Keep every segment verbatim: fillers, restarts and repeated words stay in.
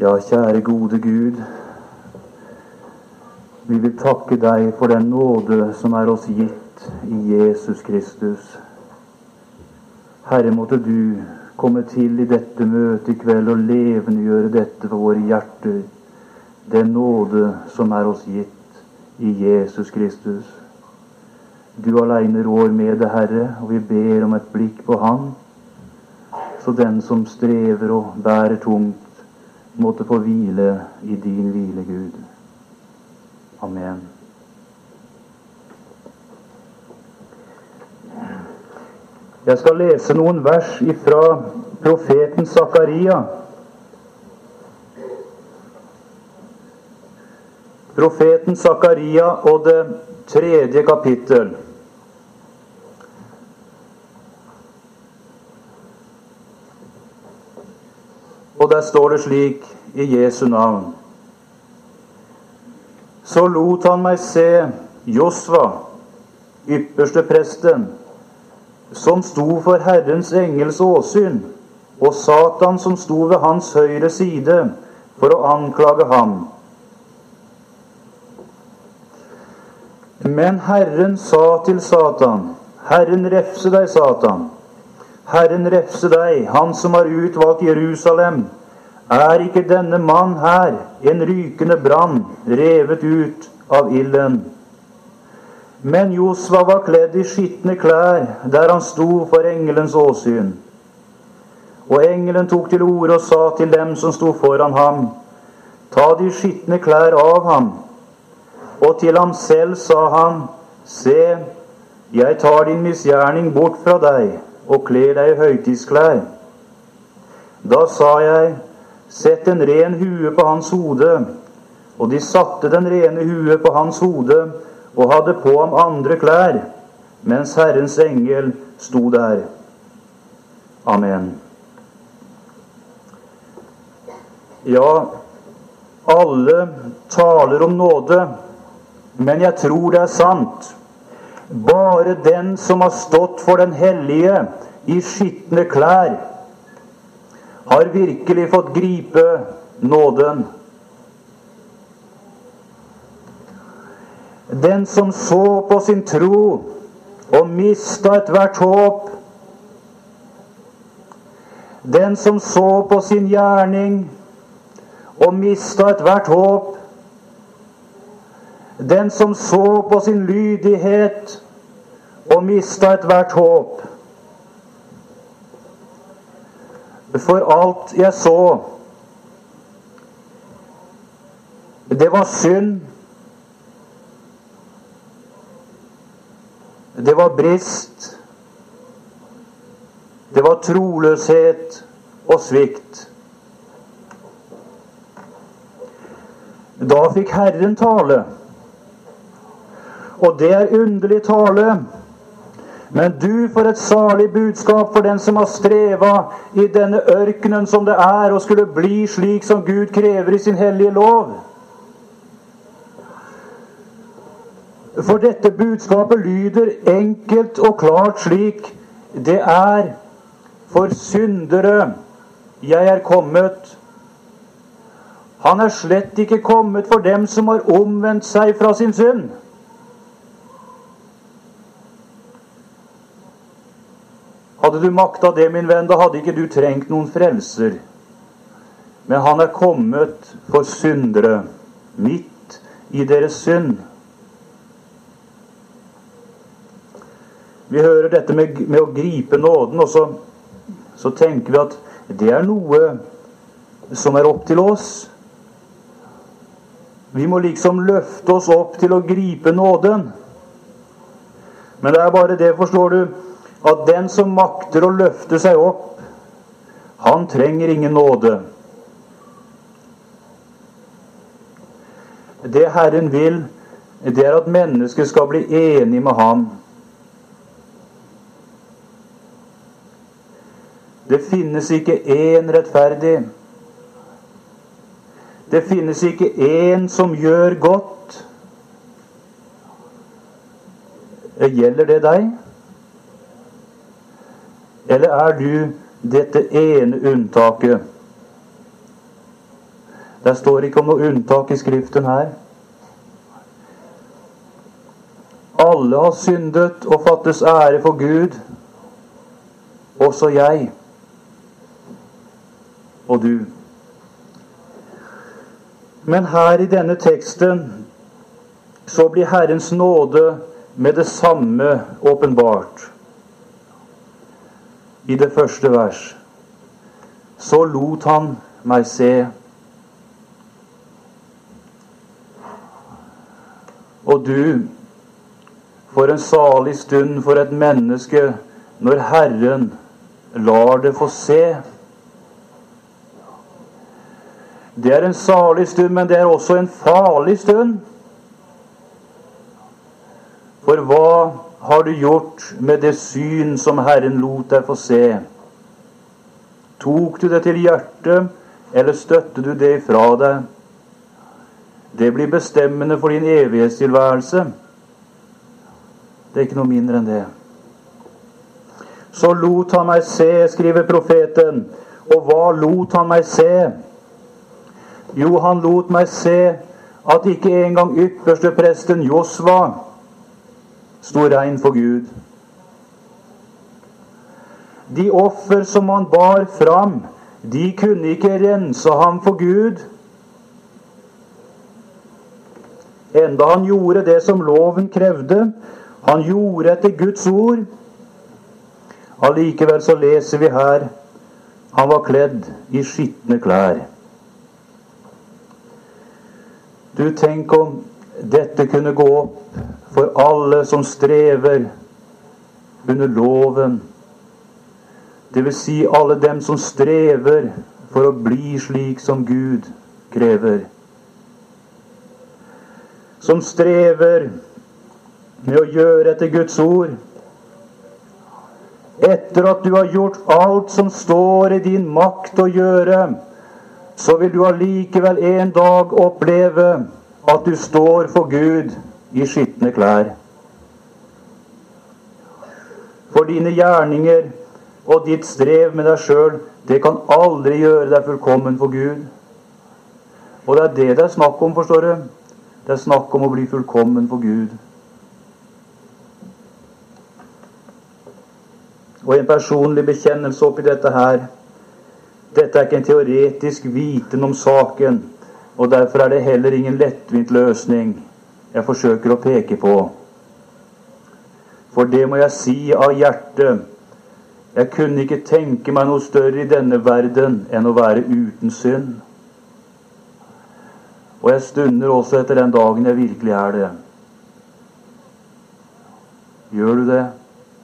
Ja, kjære gode Gud, vi vil takke deg for den nåde som er oss gitt i Jesus Kristus. Herre, måtte du komme til i dette møtet i kveld og levendegjøre dette for våre hjerter, den nåde som er oss gitt i Jesus Kristus. Du alene rår med det, Herre, og vi ber om et blikk på Han, så den som strever og bærer tungt, måtte få hvile i din hvile, Gud. Amen. Jeg skal lese noen vers ifra profeten Zakaria. Profeten Zakaria og det tredje kapittel. Og der står det slik i Jesu navn. Så lot han meg se Josva, ypperste presten, som sto for Herrens engels åsyn, og Satan som sto ved hans høyre side for å anklage ham. Men Herren sa til Satan, Herren refse deg, Satan. Herren refse deg, han som har utvalgt Jerusalem. Er ikke denne mann her en rykende brann, revet ut av ilden? Men Josva var kledd i skitne klær, der han sto for engelens åsyn. Og engelen tok til orde og sa til dem som sto foran ham, ta de skitne klær av ham. Og til ham selv sa han, se, jeg tar din misgjerning bort fra deg, og kler deg i høytidsklær. Da sa jeg, sett en ren hue på hans hode, og de satte den rene hue på hans hode, og hadde på ham andre klær, mens Herrens engel sto der. Amen. Ja, alle taler om nåde, men jeg tror det er sant. Bare den som har stått for den hellige i skitne klær, har virkelig fått gripe nåden. Den som så på sin tro og mista et hvert håp, den som så på sin gjerning og mista et hvert håp, den som så på sin lydighet og mista et hvert håp. For alt jeg så, det var synd, det var brist, det var troløshet og svikt. Da fikk Herren tale. Og det er underlig tale, men du får et salig budskap for den som har streva i denne ørkenen som det er, og skulle bli slik som Gud krever i sin hellige lov. For dette budskapet lyder enkelt og klart slik, det er for syndere jeg er kommet. Han er slett ikke kommet for dem som har omvendt seg fra sin synd. Hadde du makta det, min venn, da hadde ikke du trengt noen frelser. Men han er kommet for syndere, midt i deres synd. Vi hører dette med, med å gripe nåden, og så, så tenker vi at det er noe som er opp til oss. Vi må liksom løfte oss opp til å gripe nåden. Men det er bare det, forstår du, at den som makter å løfte seg opp, han trenger ingen nåde. Det Herren vil, det er at mennesket skal bli enig med ham. Det finnes ikke én rettferdig. Det finnes ikke én som gjør godt. Gjelder det deg? Eller er du dette ene unntaket? Det står ikke om noe unntak i Skriften her. Alle har syndet og fattes ære for Gud, også jeg og du. Men her i denne teksten så blir Herrens nåde med det samme åpenbart. I det første vers så lot han meg se. Og du, for en salig stund for et menneske når Herren lar det få se. Det er en salig stund, men det er også en farlig stund. For hva har du gjort med det syn som Herren lot deg få se? Tok du det til hjertet, eller støtte du det ifra deg? Det blir bestemmende for din evighetstilværelse. Det er ikke noe mindre enn det. Så lot han meg se, skriver profeten. Og hva lot han meg se? Jo, han lot meg se at ikke engang ypperste presten Josva sto rein for Gud. De offer som han bar fram, de kunne ikke rense ham for Gud. Enda han gjorde det som loven krevde. Han gjorde etter Guds ord. Allikevel så leser vi her, han var kledd i skitne klær. Du, tenk om dette kunne gå opp for alle som strever under loven. Det vil si alle dem som strever for å bli slik som Gud krever. Som strever med å gjøre etter Guds ord. Etter at du har gjort alt som står i din makt å gjøre, så vil du allikevel en dag oppleve at du står for Gud i skitne klær. For dine gjerninger og ditt strev med deg selv, det kan aldri gjøre deg fullkommen for Gud. Og det er det det er snakk om, forstår du. Det er snakk om å bli fullkommen for Gud. Og en personlig bekjennelse oppi dette her. Dette er ikke en teoretisk viten om saken, og derfor er det heller ingen lettvint løsning jeg forsøker å peke på. For det må jeg si av hjertet. Jeg kunne ikke tenke meg noe større i denne verden enn å være uten synd. Og jeg stunder også etter den dagen jeg virkelig er det. Gjør du det?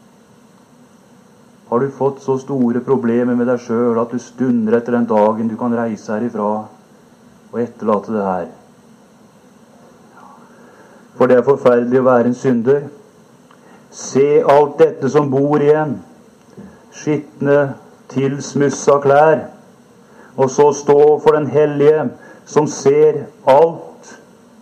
Har du fått så store problemer med deg selv at du stunder etter den dagen du kan reise herifra og etterlate det her? For det er forferdelig å være en synder. Se alt dette som bor igjen. Skitne, tilsmussa klær. Og så stå for den hellige som ser alt.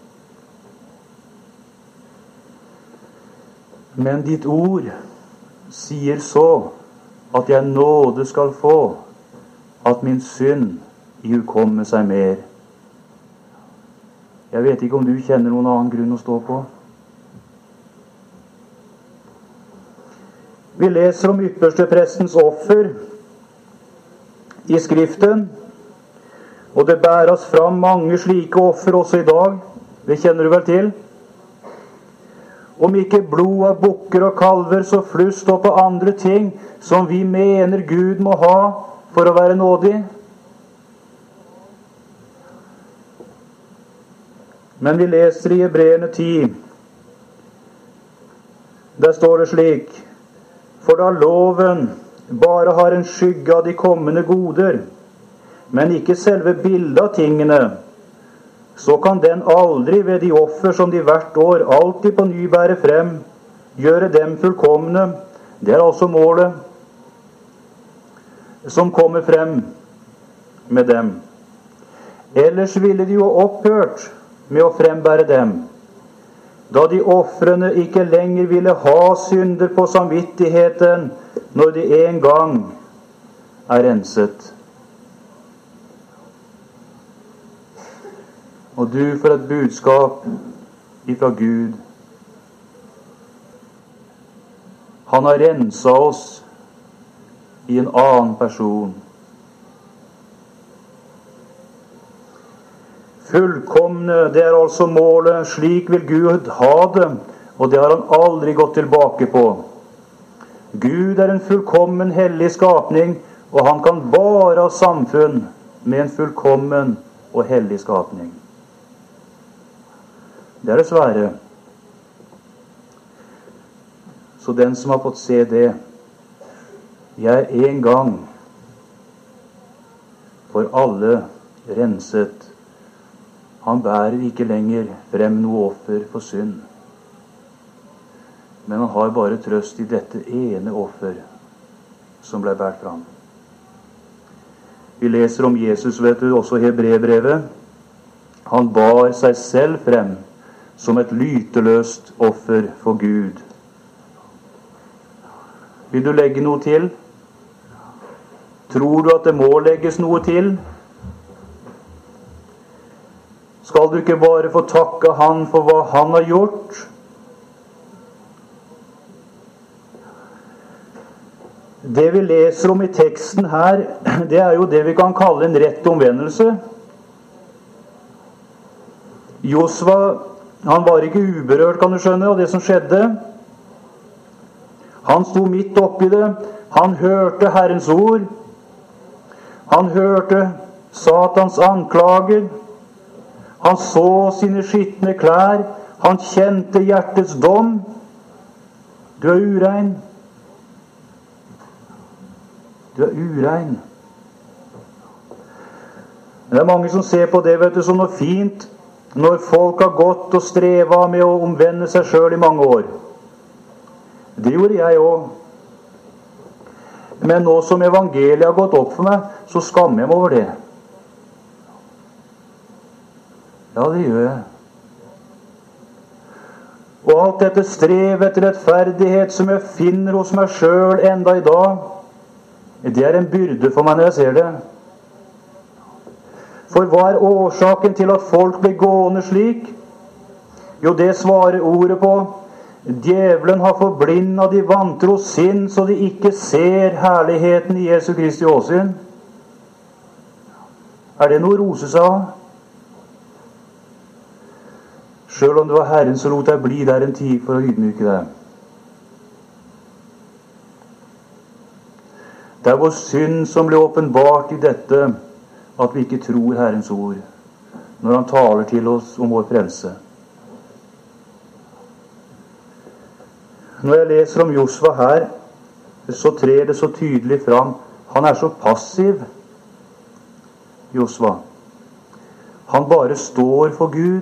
Men ditt ord sier så at jeg nåde skal få, at min synd ihukomme seg mer. Jeg vet ikke om du kjenner noen annen grunn å stå på. Vi leser om yppersteprestens offer i Skriften, og det bæres fram mange slike offer også i dag. Det kjenner du vel til? Om ikke blod av bukker og kalver, så flust opp på andre ting som vi mener Gud må ha for å være nådig. Men vi leser i Hebreerne ti. Der står det slik: For da loven bare har en skygge av de kommende goder, men ikke selve bildet av tingene, så kan den aldri ved de offer som de hvert år alltid på ny bærer frem, gjøre dem fullkomne. Det er altså målet som kommer frem med dem. Ellers ville de jo opphørt med å frembære dem, da de ofrene ikke lenger ville ha synder på samvittigheten når de en gang er renset. Og du for et budskap ifra Gud. Han har renset oss i en annen person. Fullkomne, det er altså målet. Slik vil Gud ha det, og det har han aldri gått tilbake på. Gud er en fullkommen hellig skapning, og han kan bare ha samfunn med en fullkommen og hellig skapning. Det er det svære. Så den som har fått se det, jeg er en gang for alle renset. Han bærer ikke lenger frem noe offer for synd. Men han har bare trøst i dette ene offer som ble båret fram. Vi leser om Jesus, vet du, også i Hebreerbrevet. Han bar seg selv frem som et lyteløst offer for Gud. Vil du legge noe til? Tror du at det må legges noe til? Skal du ikke bare få takke han for hva han har gjort? Det vi leser om i teksten her, det er jo det vi kan kalle en rett omvendelse. Josva, han var ikke uberørt, kan du skjønne, av det som skjedde. Han sto midt oppi det. Han hørte Herrens ord. Han hørte Satans anklager. Han så sine skitne klær. Han kjente hjertets dom. Du er urein. Du er urein. Det er mange som ser på det, vet du, som noe fint, når folk har gått og strevet med å omvende seg selv i mange år. Det gjorde jeg også. Men nå som evangeliet har gått opp for meg, så skammer jeg meg over det. Ja, det gjør jeg. Og alt dette strev etter rettferdighet som jeg finner hos meg selv enda i dag, det er en byrde for meg når jeg ser det. For hva er årsaken til at folk blir gående slik? Jo, det svarer ordet på. Djevelen har forblindet de vantro sinn, så de ikke ser herligheten i Jesu Kristi åsyn. Er det noe å rose seg av? Selv om det var Herren som lot deg bli der en tid for å ydmyke deg. Det er vår synd som blir åpenbart i dette, at vi ikke tror Herrens ord når han taler til oss om vår frelse. Når jeg leser om Josva her, så trer det så tydelig fram. Han er så passiv, Josva. Han bare står for Gud.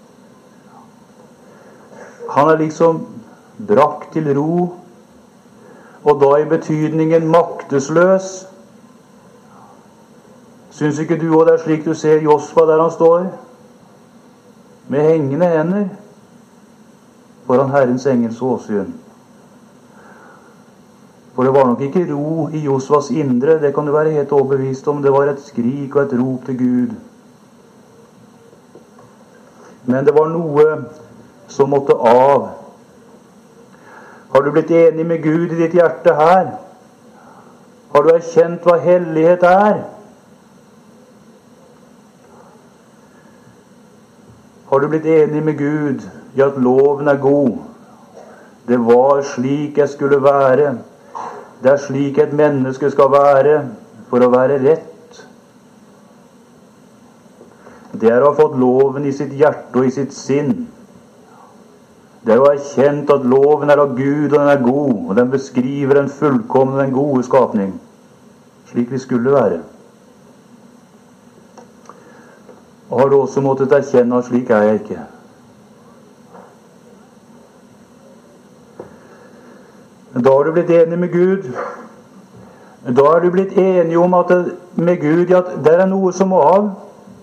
Han er liksom brakt til ro, og da i betydningen maktesløs. Syns ikke du også det er slik du ser Josva der han står? Med hengende hender foran Herrens engels åsyn. For det var nok ikke ro i Josvas indre, det kan du være helt overbevist om. Det var et skrik og et rop til Gud. Men det var noe som måtte av. Har du blitt enig med Gud i ditt hjerte her? Har du erkjent hva hellighet er? Har du blitt enig med Gud i at loven er god? Det var slik jeg skulle være. Det er slik et menneske skal være for å være rett. Det er å ha fått loven i sitt hjerte og i sitt sinn. Det er å ha erkjent at loven er av Gud, og den er god, og den beskriver en fullkommen og en gode skapning, slik vi skulle være. Og har du også måttet erkjenne at slik er jeg ikke. Da har du blitt enig med Gud. Da er du blitt enig om at det, med Gud at det er noe som må av.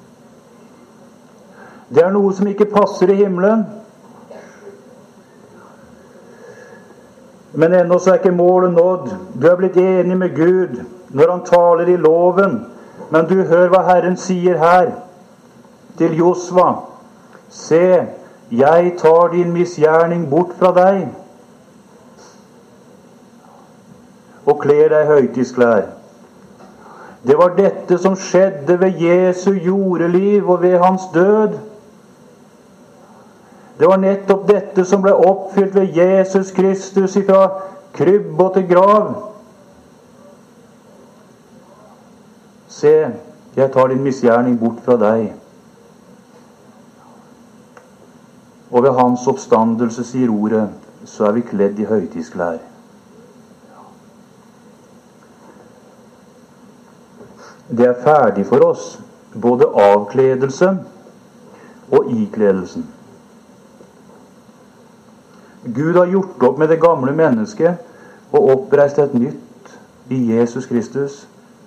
Det er noe som ikke passer i himmelen. Men ennå så er ikke målet nådd. Du er blitt enig med Gud når han taler i loven. Men du hør hva Herren sier her. til Josva: Se, jeg tar din misgjerning bort fra deg, og kler deg høytidsklær. Det var dette som skjedde ved Jesu jordeliv og ved hans død. Det var nettopp dette som ble oppfylt ved Jesus Kristus ifra krybb og til grav. Se, jeg tar din misgjerning bort fra deg. Og ved hans oppstandelse, sier ordet, så er vi kledd i høytidsklær. Det er ferdig for oss, både avkledelse og ikledelsen. Gud har gjort opp med det gamle mennesket og oppreist et nytt i Jesus Kristus.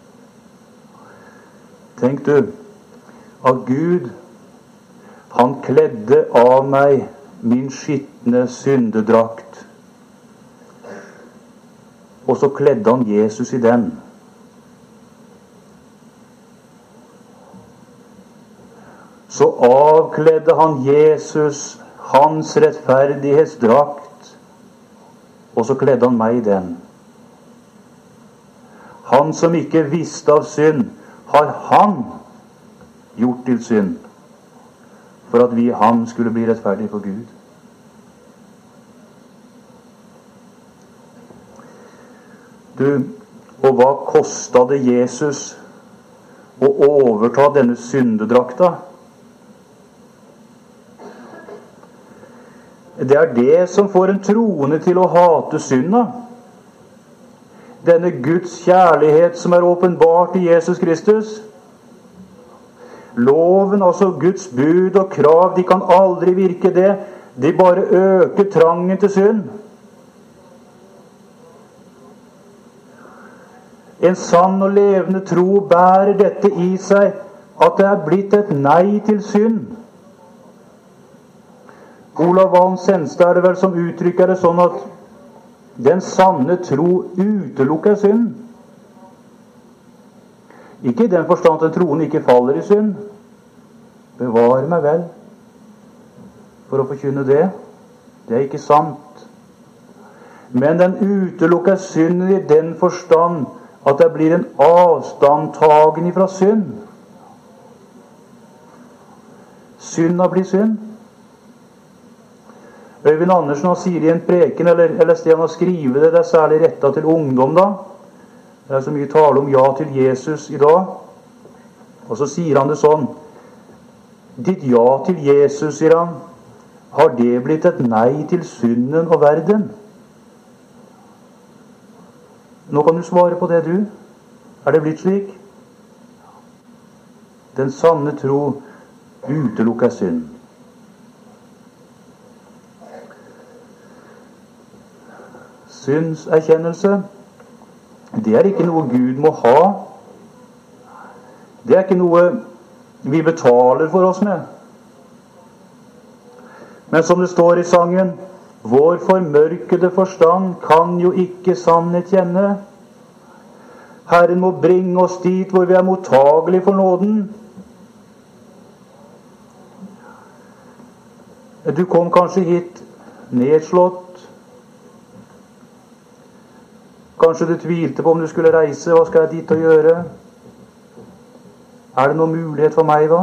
Tenk du, at Gud, han kledde av meg min skitne syndedrakt, og så kledde han Jesus i den. Så avkledde han Jesus hans rettferdighetsdrakt, og så kledde han meg i den. Han som ikke visste av synd, har han gjort til synd, for at vi i ham skulle bli rettferdige for Gud. Du, og hva kostet det Jesus å overta denne syndedrakta? Det er det som får en troende til å hate synda. Denne Guds kjærlighet som er åpenbart i Jesus Kristus. Loven, altså Guds bud og krav, de kan aldri virke det. De bare øker trangen til synd. En sann og levende tro bærer dette i seg, at det er blitt et nei til synd. Olav Valm Senstad er det vel som uttrykker det sånn at den sanne tro utelukker synd. Ikke i den forstand at den troende ikke faller i synd. Bevare meg vel for å forkynne det. Det er ikke sant. Men den utelukker synden i den forstand at det blir en avstandtagen ifra synd. Synda blir synd. Øyvind Andersen han sier i en preken, eller, eller sted han har skrivet det, det er særlig rettet til ungdom da. Det er så mye tale om ja til Jesus i dag. Og så sier han det sånn: ditt ja til Jesus, sier han, har det blitt et nei til synden og verden? Nå kan du svare på det, du. Er det blitt slik? Den sanne tro utelukker synd. Syndserkjennelse, det er ikke noe Gud må ha. Det er ikke noe vi betaler for oss med. Men som det står i sangen, vår formørkede forstand kan jo ikke sannhet kjenne. Herren må bringe oss dit hvor vi er mottagelige for nåden. Du kom kanskje hit nedslått. Kanskje du tvilte på om du skulle reise. Hva skal jeg dit og gjøre? Er det noen mulighet for meg da?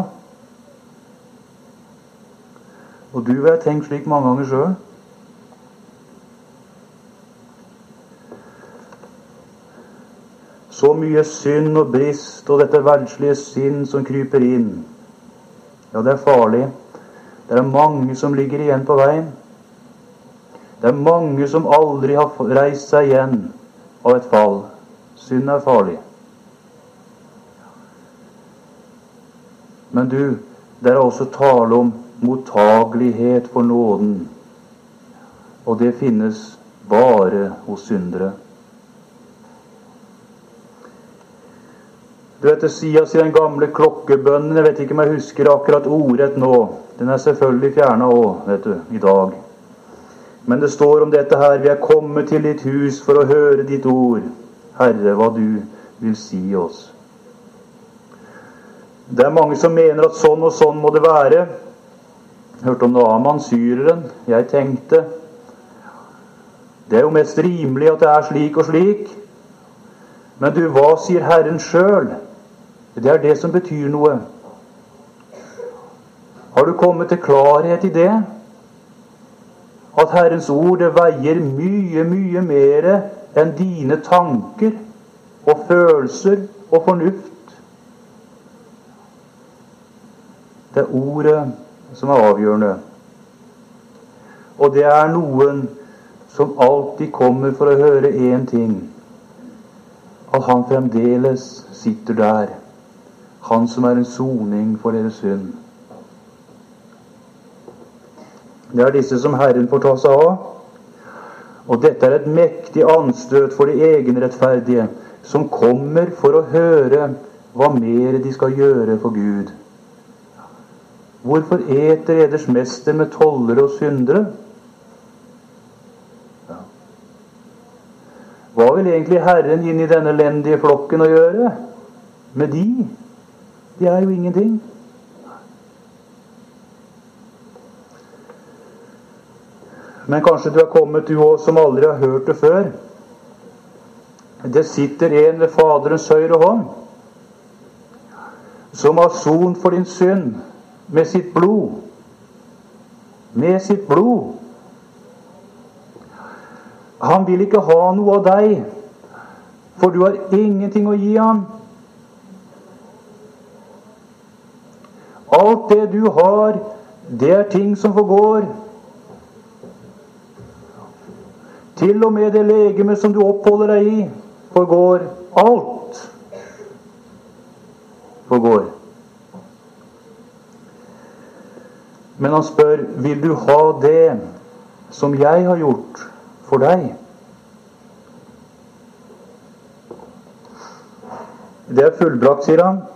Og du har tenkt slik mange ganger selv. Så mye synd og brist og dette verdslige sinn som kryper inn. Ja, det er farlig. Det er mange som ligger igjen på veien. Det er mange som aldri har reist seg igjen av et fall. Synd er farlig. Men du, det er også tale om mottagelighet for nåden. Og det finnes bare hos syndere. Du vet, det sies i den gamle klokkebønnen, jeg vet ikke om jeg husker akkurat ordrett nå. Den er selvfølgelig fjernet også, vet du, i dag. Men det står om dette her: vi er kommet til ditt hus for å høre ditt ord. Herre, hva du vil si oss. Det er mange som mener at sånn og sånn må det være. Jeg hørte om Naaman, syreren. Jeg tenkte, det er jo mest rimelig at det er slik og slik. Men du, hva sier Herren selv? Det er det som betyr noe. Har du kommet til klarhet i det? At Herrens ord det veier mye, mye mer enn dine tanker og følelser og fornuft. Det er ordet som er avgjørende. Og det er noen som alltid kommer for å høre én ting. At han fremdeles sitter der. Han som er en soning for deres synd. Det er disse som Herren får ta seg av. Og dette er et mektig anstøt for de egenrettferdige, som kommer for å høre hva mer de skal gjøre for Gud. Hvorfor eter eders mester med tollere og syndere? Ja. Hva vil egentlig Herren inn i denne elendige flokken å gjøre? Med de? De er jo ingenting. Men kanskje du har kommet, du også, som aldri har hørt det før. Det sitter en ved Faderens høyre hånd, som har sont for din synd med sitt blod. Med sitt blod. Han vil ikke ha noe av deg, for du har ingenting å gi ham. Alt det du har, det er ting som forgår. Til og med det legeme som du oppholder deg i, forgår. Alt forgår. Men han spør, vil du ha det som jeg har gjort for deg? Det er fullbrakt, sier han.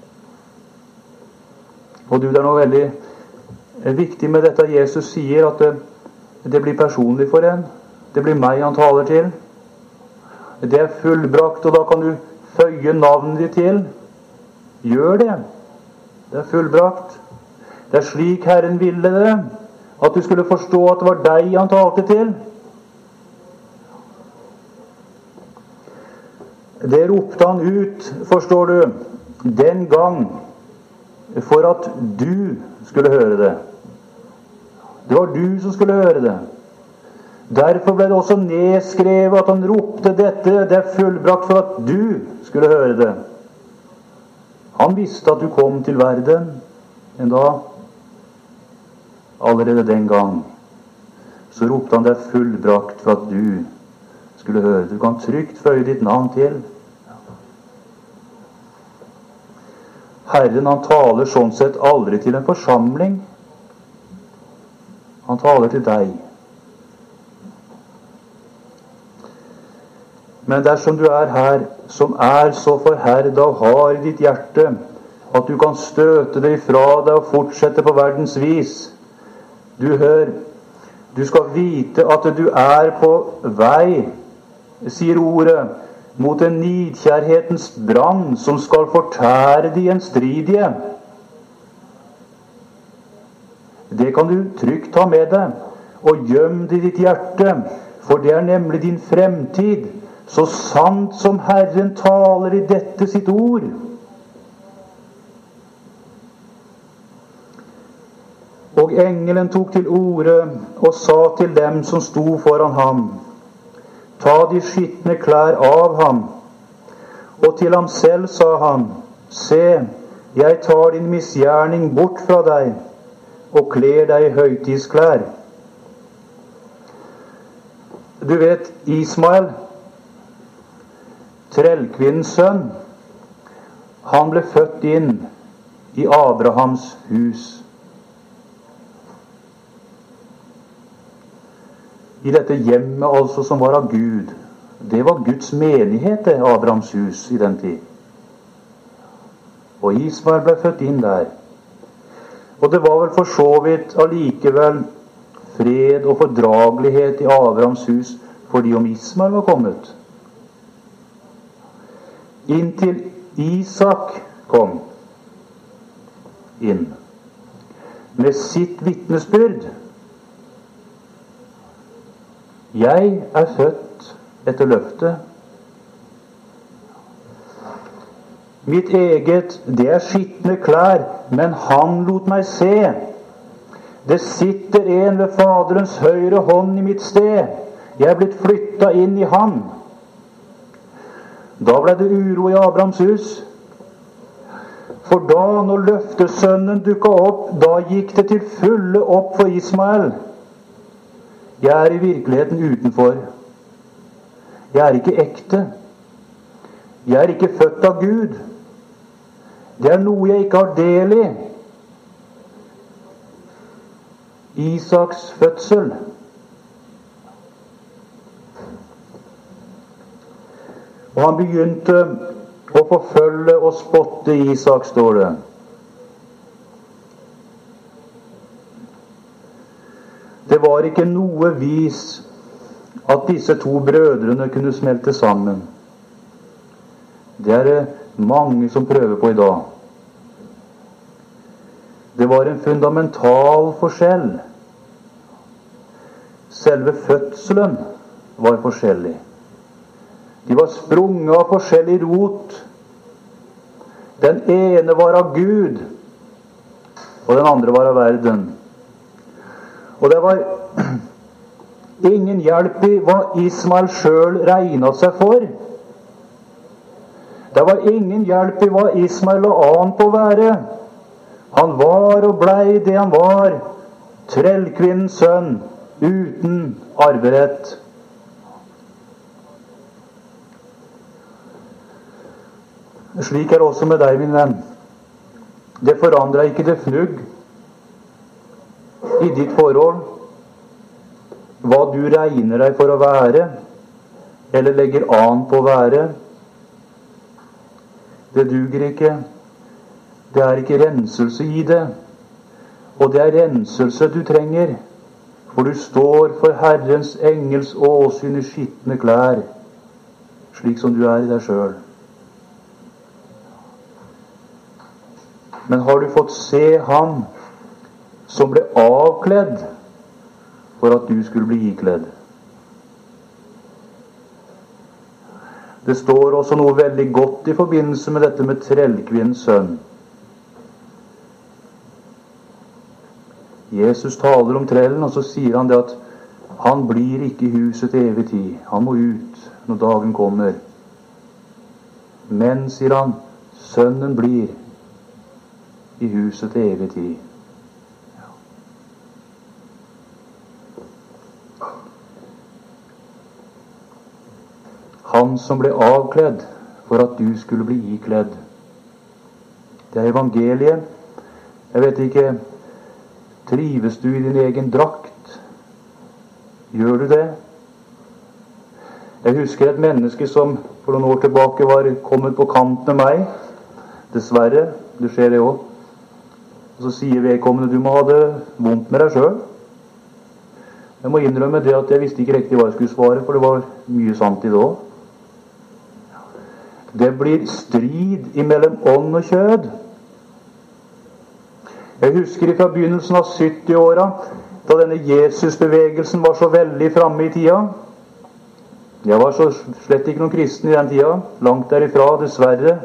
Og du, det er noe veldig viktig med dette Jesus sier, at det, det blir personlig for en. Det blir meg han taler til. Det er fullbrakt, og da kan du føye navnet ditt til. Gjør det. Det er fullbrakt. Det er slik Herren ville det, at du skulle forstå at det var deg han talte til. Det ropte han ut, forstår du, den gang, for at du skulle høre det. Det var du som skulle høre det. Derfor ble det også nedskrevet at han ropte dette, det er fullbrakt for at du skulle høre det. Han visste at du kom til verden en dag. Allerede den gang så ropte han det er fullbrakt for at du skulle høre det. Du kan trygt føye ditt navn til. Herren, han taler sånn sett aldri til en forsamling. Han taler til deg. Men dersom du er her, som er så forherdet og har i ditt hjerte, at du kan støte det ifra deg og fortsette på verdens vis. Du hør, du skal vite at du er på vei, sier ordet, mot en nidkjærhetens brann som skal fortære de gjenstridige. Det kan du trygt ta med deg, og gjem det i ditt hjerte, for det er nemlig din fremtid, så sant som Herren taler i dette sitt ord. Og engelen tok til orde og sa til dem som sto foran ham, ta de skitne klær av ham. Og til ham selv sa han, se, jeg tar din misgjerning bort fra deg, og kler deg i høytidsklær. Du vet, Ismael, trellkvinnens sønn, han ble født inn i Abrahams hus. I dette hjemmet altså som var av Gud. Det var Guds menighet, det, Abrahams hus i den tid. Og Ismael ble født inn der. Og det var vel for så vidt allikevel fred og fordragelighet i Abrahams hus fordi om Ismael var kommet. Inntil Isak kom. inn med sitt vitnesbyrd. Jeg er født etter løftet. Mitt eget, det er skitne klær, men han lot meg se. Det sitter en ved Faderens høyre hånd i mitt sted. Jeg er blitt flytta inn i han. Da ble det uro i Abrahams hus. For da, når løftesønnen dukka opp, da gikk det til fulle opp for Ismael. Jeg er i virkeligheten utenfor. Jeg er ikke ekte. Jeg er ikke født av Gud. Det er noe jeg ikke har del i. Isaks fødsel. Og han begynte å forfølge og spotte Isak, står det. Det var ikke noe vis at disse to brødrene kunne smelte sammen. Det er det mange som prøver på i dag. Det var en fundamental forskjell. Selve fødselen var forskjellig. De var sprunget av forskjellig rot. Den ene var av Gud, og den andre var av verden. Og det var ingen hjelp i hva Ismael selv regnet seg for. Det var ingen hjelp i hva Ismael la an på å være. Han var og blei det han var, trellkvinnens sønn, uten arverett. Slik er det også med deg, min venn. Det forandrer ikke det fnugg i ditt forhold, hva du regner deg for å være, eller legger an på å være. Det duger ikke. Det er ikke renselse i det. Og det er renselse du trenger, for du står for Herrens engels åsyn i skitne klær, slik som du er i deg selv. Men har du fått se ham som ble avkledd for at du skulle bli ikledd? Det står også noe veldig godt i forbindelse med dette med trellkvinnens sønn. Jesus taler om trellen, og så sier han det at han blir ikke i huset til evig tid. Han må ut når dagen kommer. Men, sier han, sønnen blir i huset til evig tid. Han som ble avkledd for at du skulle bli ikledd. Det er evangeliet. Jeg vet ikke, trives du i din egen drakt? Gjør du det? Jeg husker et menneske som for noen år tilbake var kommet på kant med meg. Dessverre, det skjer det også. Og så sier vedkommende, du må ha det vondt med deg selv. Jeg må innrømme det at jeg visste ikke riktig hva jeg skulle svare, for det var mye sant i det også. Det blir strid imellom ånd og kjød. Jeg husker fra begynnelsen av sytti-åra, da denne Jesus-bevegelsen var så veldig framme i tida. Jeg var så slett ikke noen kristen i den tida, langt derifra, dessverre.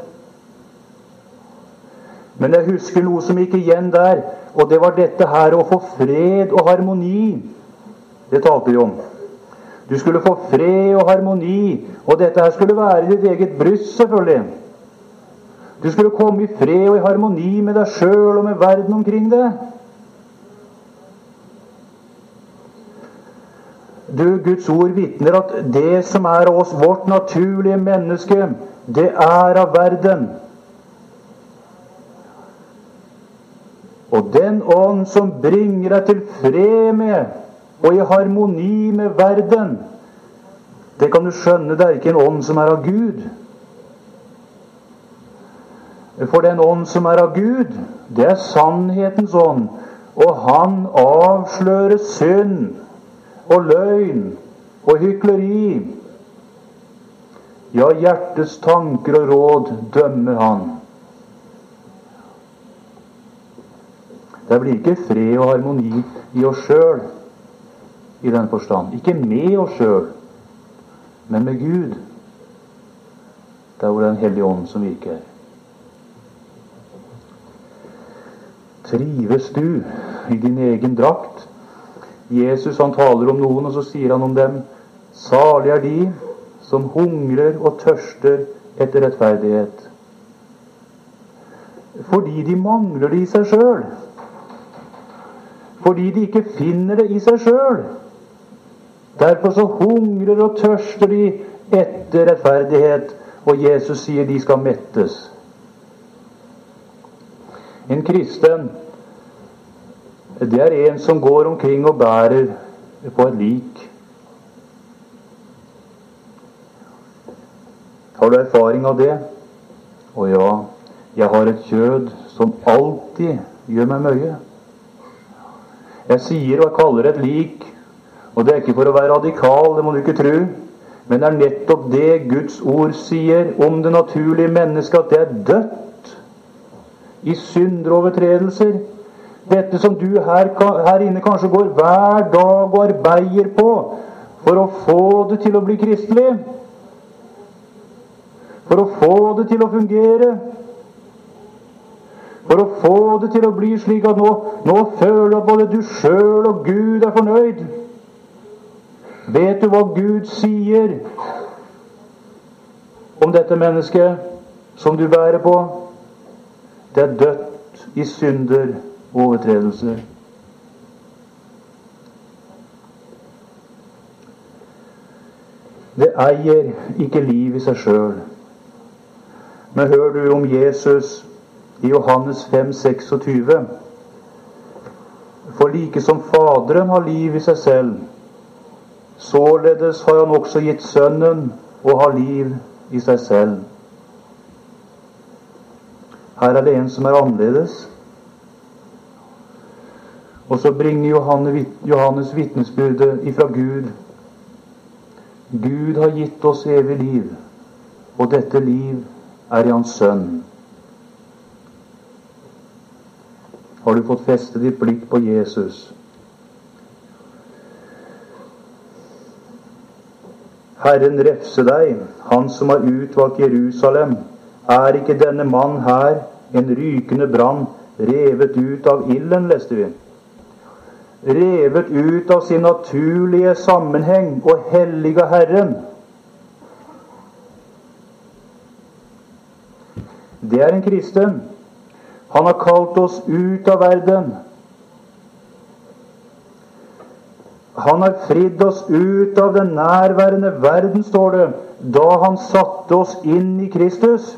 Men jeg husker noe som gikk igjen der, og det var dette her å få fred og harmoni. Det talte vi om. Du skulle få fred og harmoni, og dette her skulle være i ditt eget bryst, selvfølgelig. Du skulle komme i fred og i harmoni med deg selv og med verden omkring deg. Du, Guds ord vitner at det som er av oss, vårt naturlige menneske, det er av verden. Og den ånd som bringer deg til fred med og i harmoni med verden, det kan du skjønne, det er ikke en ånd som er av Gud. For den ånd som er av Gud, det er sannhetens ånd, og han avslører synd og løgn og hykleri. Ja, hjertets tanker og råd dømmer han. Det blir ikke fred og harmoni i oss selv, i den forstand. Ikke med oss selv, men med Gud. Det er hvor Den hellige ånd som virker. Trives du i din egen drakt? Jesus han taler om noen, og så sier han om dem: salig er de som hungrer og tørster etter rettferdighet. Fordi de mangler det i seg selv. Fordi de ikke finner det i seg selv. Derfor så hungrer og tørster de etter rettferdighet, og Jesus sier de skal mettes. En kristen, det er en som går omkring og bærer på et lik. Har du erfaring av det? Å ja, jeg har et kjød som alltid gjør meg møye. Jeg sier og jeg kaller det et lik, og det er ikke for å være radikal, det må du ikke tro, men det er nettopp det Guds ord sier om det naturlige mennesket, at det er dødt i synderovertredelser. Dette som du her, her inne kanskje går hver dag og arbeider på for å få det til å bli kristelig, for å få det til å fungere, for å få det til å bli slik at nå, nå føler du at både du selv og Gud er fornøyd. Vet du hva Gud sier om dette mennesket som du bærer på? Det er dødt i synder og overtredelser. Det eier ikke liv i seg selv. Men hører du om Jesus i Johannes fem seksogtyve? For like som Faderen har liv i seg selv, således har han også gitt Sønnen å ha liv i seg selv. Her er det en som er annerledes. Og så bringer Johannes vitnesbyrdet ifra Gud. Gud har gitt oss evig liv, og dette liv er i Hans Sønn. Har du fått feste ditt blikk på Jesus? Herren refse deg, han som har utvalgt Jerusalem. Er ikke denne mann her en rykende brann, revet ut av ilden, leste vi. Revet ut av sin naturlige sammenheng og hellige Herren. Det er en kristen. Han har kalt oss ut av verden. Han har fridd oss ut av den nærværende verden, står det, da han satte oss inn i Kristus.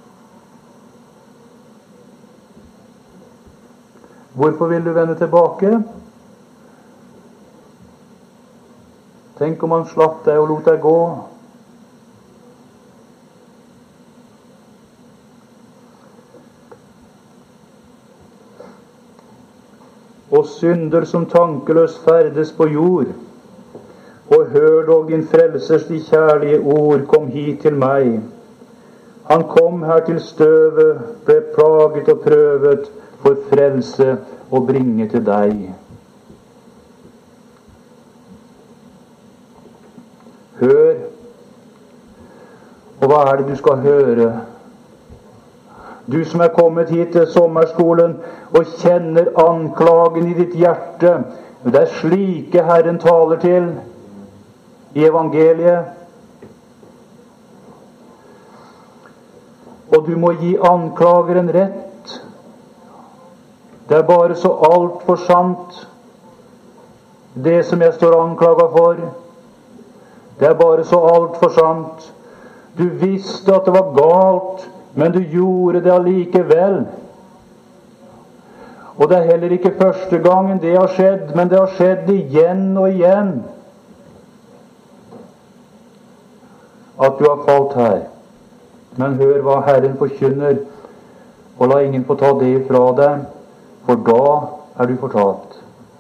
Hvorfor vil du vende tilbake? Tenk om han slapp deg og lot deg gå. Og synder som tankeløs ferdes på jord. Og hør dog din frelsers de kjærlige ord, kom hit til meg. Han kom her til støvet, ble plaget og prøvet, for frelse å bringe til deg. Hør. Og hva er det du skal høre? Du som er kommet hit til sommerskolen og kjenner anklagen i ditt hjerte. Det er slike Herren taler til i evangeliet. Og du må gi anklageren rett. Det er bare så alt for sant, det som jeg står anklaget for. Det er bare så alt for sant. Du visste at det var galt, men du gjorde det allikevel. Og det er heller ikke første gangen det har skjedd, men det har skjedd igjen og igjen. At du har falt her. Men hør hva Herren forkynner, og la ingen få ta det ifra deg, for da er du fortapt.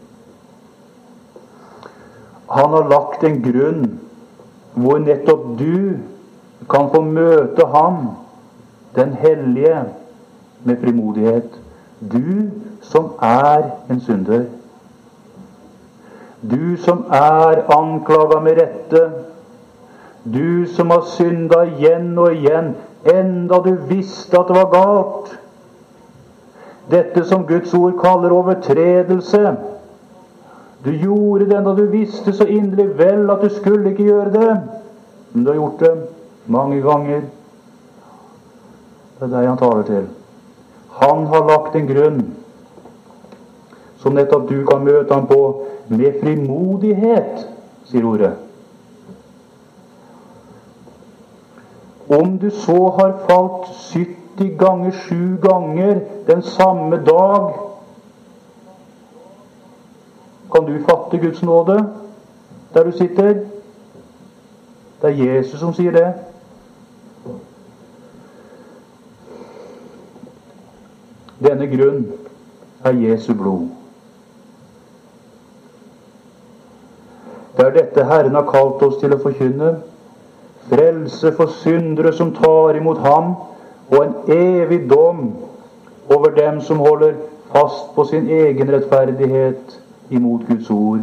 Han har lagt en grunn hvor nettopp du kan få møte ham, den hellige, med frimodighet. Du som er en synder. Du som er anklaget med rette. Du som har syndet igjen og igjen, enda du visste at det var galt. Dette som Guds ord kaller overtredelse. Du gjorde det enda du visste så inderlig vel at du skulle ikke gjøre det. Men du har gjort det mange ganger. Det er deg han taler til. Han har lagt en grunn som nettopp du kan møte ham på med frimodighet, sier ordet. Om du så har falt sytti ganger sju ganger den samme dag, kan du fatte Guds nåde der du sitter? Det er Jesus som sier det. Denne grunn er Jesu blod. Det er dette Herren har kalt oss til å forkynne. Frelse for syndere som tar imot ham, og en evig dom over dem som holder fast på sin egen rettferdighet imot Guds ord.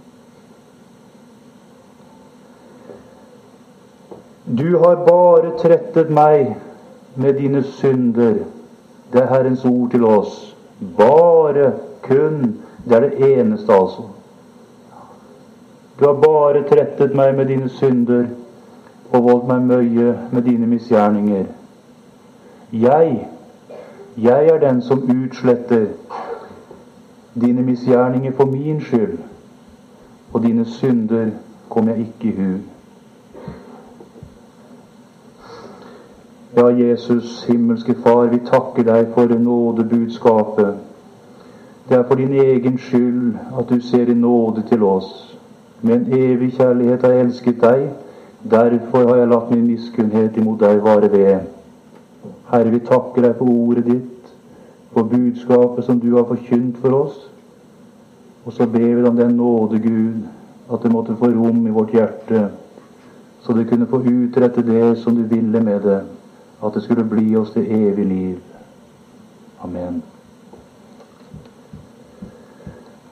Du har bare trettet meg med dine synder. Det er Herrens ord til oss. Bare, kun, det er det eneste altså. Du har bare trettet meg med dine synder og voldt meg møye med dine misgjerninger. Jeg, jeg er den som utsletter dine misgjerninger for min skyld, og dine synder kom jeg ikke i hu. Ja, Jesus, himmelske Far, vi takker deg for nådebudskapet. Det er for din egen skyld at du ser i nåde til oss. Med en evig kjærlighet har jeg elsket deg. Derfor har jeg latt min miskunnhet imot deg vare ved. Herre, vi takker deg for ordet ditt, for budskapet som du har forkynt for oss. Og så ber vi om den nåde, Gud, at det måtte få rom i vårt hjerte, så det kunne få utrette det som du ville med det, at det skulle bli oss til evig liv. Amen.